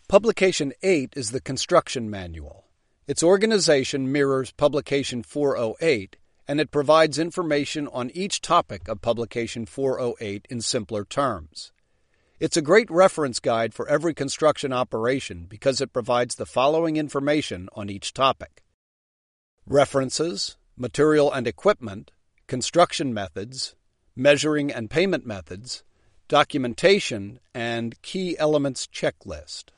Publication 8 is the construction manual. Its organization mirrors Publication 408, and it provides information on each topic of Publication 408 in simpler terms. It's a great reference guide for every construction operation because it provides the following information on each topic: references, material and equipment, construction methods, measuring and payment methods, documentation, and key elements checklist.